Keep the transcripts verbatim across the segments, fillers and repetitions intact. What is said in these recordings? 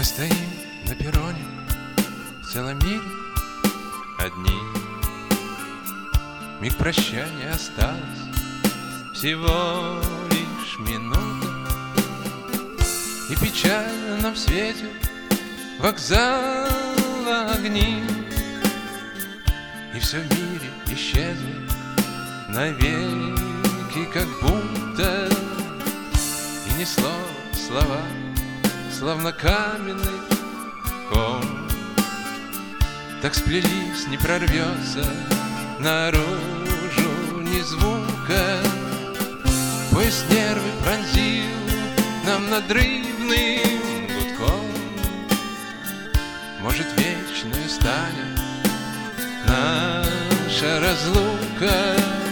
стоим на перроне, в целом мире одни. Миг прощания осталось, всего лишь минута, и печально нам светит вокзала огни. И все в мире исчезло навеки, как будто, и ни слова, слова, словно каменный ком, так сплелись, не прорвется наружу ни звука. Поезд нервы пронзил нам надрывным гудком. Может, вечную станет наша разлука.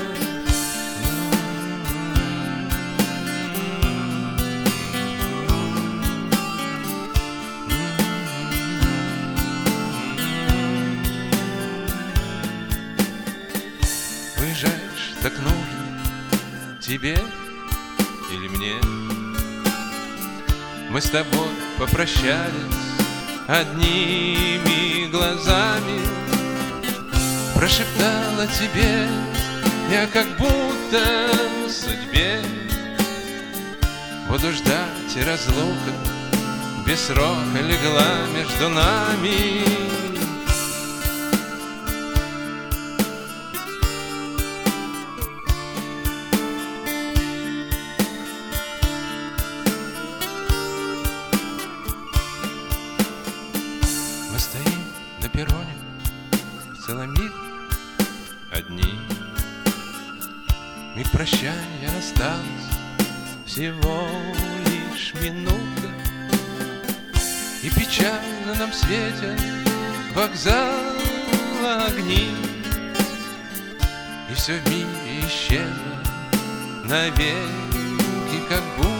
Уезжаешь, так нужно тебе или мне? Мы с тобой попрощались одними глазами. Прошептала тебе я, как будто судьбе. Буду ждать, и разлука без срока легла между нами. Мы стоим на перроне, в целом мире одни. Миг прощания осталось, всего лишь минута, и печально нам светят вокзала огни. И все в мире исчезло навеки, как будто